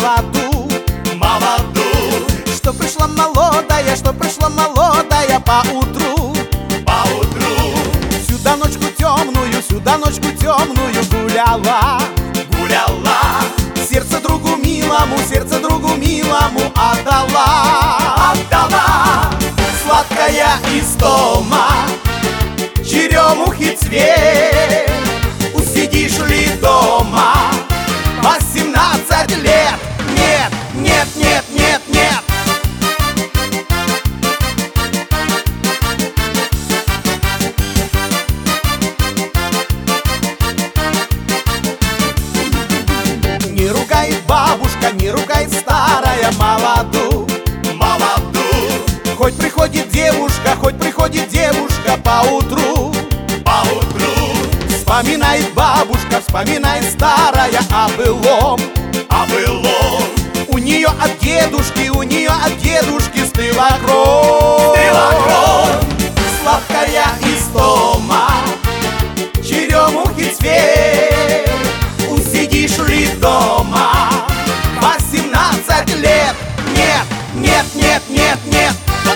молоду, молоду. что пришла молодая поутру, Поутру сюда ночку темную гуляла, гуляла, сердце другу милому отдала. отдала. Сладкая истома, черемухи цвет, усидишь ли дома 18 лет? Нет, нет, нет, нет, нет. Не ругает бабушка, не ругает старая молоду, Молоду. хоть приходит девушка поутру. Поутру Вспоминает бабушка, вспоминает старая о былом. о былом. У нее от дедушки стыла кровь. Стыла кровь. Сладкая истома, черемухи цвет, усидишь ли дома 18 лет? Нет, нет, нет, нет, нет.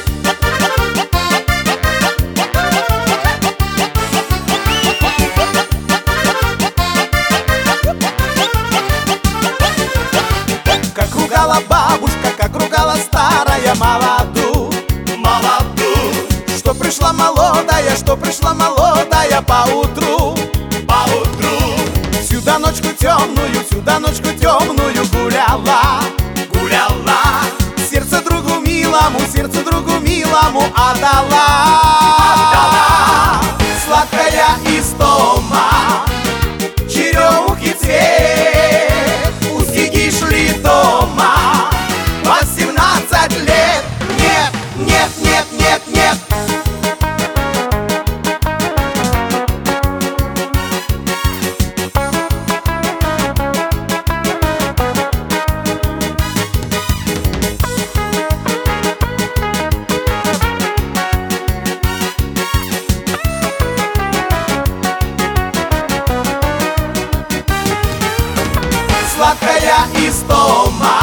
Как ругала старая молоду, Молоду. что пришла молодая поутру, Поутру сюда ночку темную гуляла, гуляла, сердце другу милому отдала. отдала. Сладкая истома, черемухи цвет, усидишь ли дома 18 лет? Нет, нет, нет, нет, нет. Сладкая истома,